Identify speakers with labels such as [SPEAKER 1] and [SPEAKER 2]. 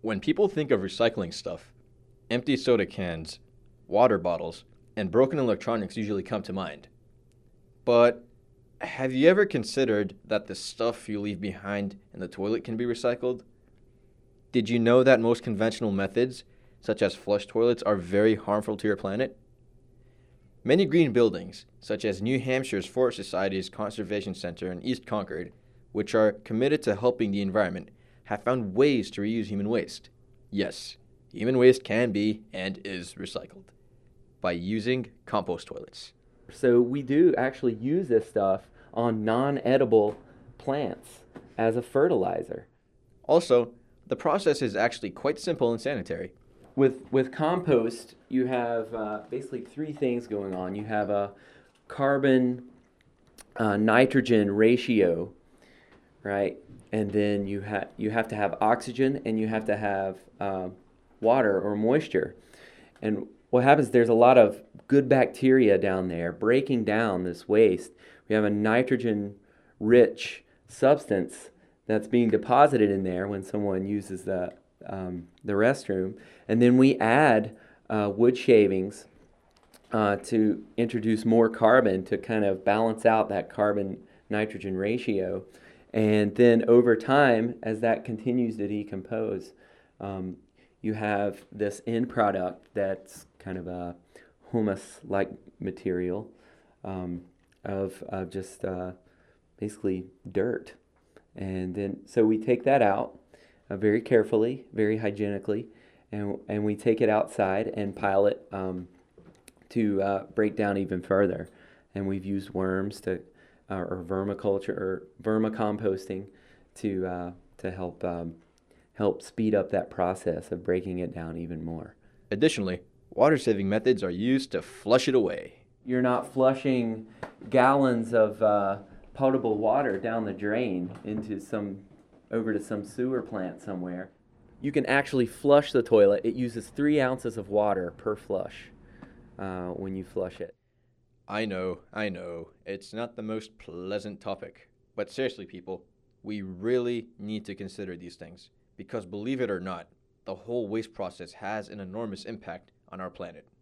[SPEAKER 1] When people think of recycling stuff, empty soda cans, water bottles, and broken electronics usually come to mind. But have you ever considered that the stuff you leave behind in the toilet can be recycled? Did you know that most conventional methods, such as flush toilets, are very harmful to your planet? Many green buildings, such as New Hampshire's Forest Society's Conservation Center in East Concord, which are committed to helping the environment, have found ways to reuse human waste. Yes, human waste can be and is recycled by using compost toilets.
[SPEAKER 2] So we do actually use this stuff on non-edible plants as a fertilizer.
[SPEAKER 1] Also, the process is actually quite simple and sanitary.
[SPEAKER 2] With compost, you have basically three things going on. You have a carbon nitrogen ratio, right? And then you have to have oxygen and you have to have water or moisture. And what happens, there's a lot of good bacteria down there breaking down this waste. We have a nitrogen rich substance that's being deposited in there when someone uses the restroom. And then we add wood shavings to introduce more carbon to kind of balance out that carbon nitrogen ratio. And then over time, as that continues to decompose, you have this end product that's kind of a humus-like material of just basically dirt. And then, so we take that out very carefully, very hygienically, and we take it outside and pile it to break down even further. And we've used worms to, or vermiculture or vermicomposting to help speed up that process of breaking it down even more.
[SPEAKER 1] Additionally, water-saving methods are used to flush it away.
[SPEAKER 2] You're not flushing gallons of potable water down the drain over to some sewer plant somewhere. You can actually flush the toilet. It uses 3 ounces of water per flush when you flush it.
[SPEAKER 1] I know, it's not the most pleasant topic. But seriously, people, we really need to consider these things. Because believe it or not, the whole waste process has an enormous impact on our planet.